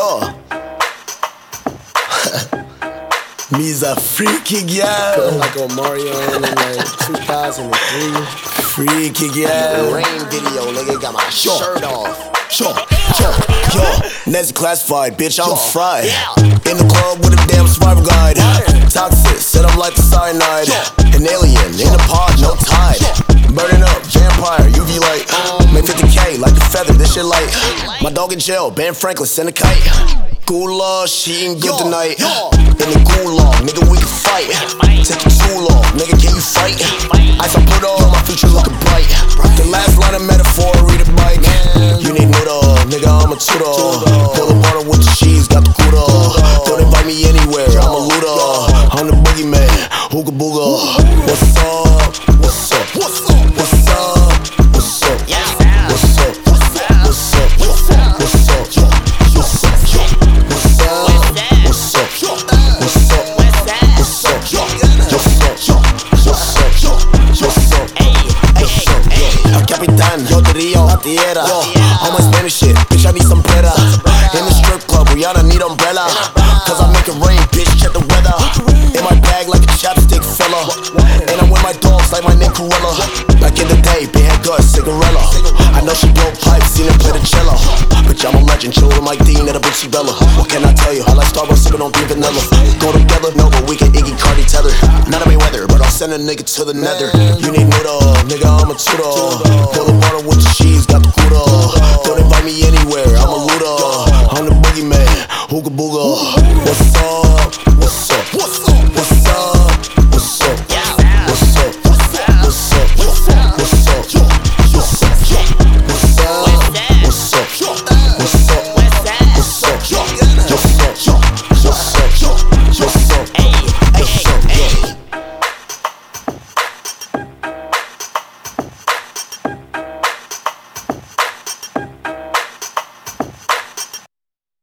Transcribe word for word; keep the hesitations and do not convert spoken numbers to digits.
Yo. Me's a freaky girl. Putting like Omarion in like two thousand three. Freaky girl. Rain video, nigga got my Yo. shirt off. Yo, yo, yo. Nancy classified, bitch, I'm Yo. fried. Yeah. In the club with a damn survival guide. Toxic, set up like the cyanide. An alien, in a pod, no tide. Burning up, vampire, U V light. Make fifty K like a feather, this shit light. My dog in jail, Ben Franklin, send a kite. Gula, she ain't good Yo, tonight. yo. In the gulag, nigga, we can fight. Take it too long, nigga, can you fight? Ice I put on, my future looking bright. The last line of metaphor, read a bike. You need noodle, nigga, I'm a tutor. Pull the water with the cheese, got the cooler. Don't invite me anywhere, I'm a looter. I'm the boogeyman, hooga booga. What's up? What's up? What's up? What's up? What's up? What's up? What's up? What's up? What's up? What's up? What's up? What's up? What's up? What's up? What's up? What's up? What's up? El Capitan, yo te río, la tierra. All my Spanish shit, bitch, I need some bread. In the strip club, Rihanna need umbrella. Cause I make it rain, bitch, check the weather. In my bag like a chapstick fella. And I'm with my dogs like my name Cruella. Back in the day, big head gut, cigarella. I know she broke pipes, seen her play the cello. Bitch, I'm a legend, chill with Mike Dean at a Bootsy Bella. What can I tell you? I like Starbucks sipping on pink vanilla. Go together, no, but we can Iggy Cardi tether. Not a Mayweather, but I'll send a nigga to the nether. You need noodle, nigga, I'm a tutor. Pull the water with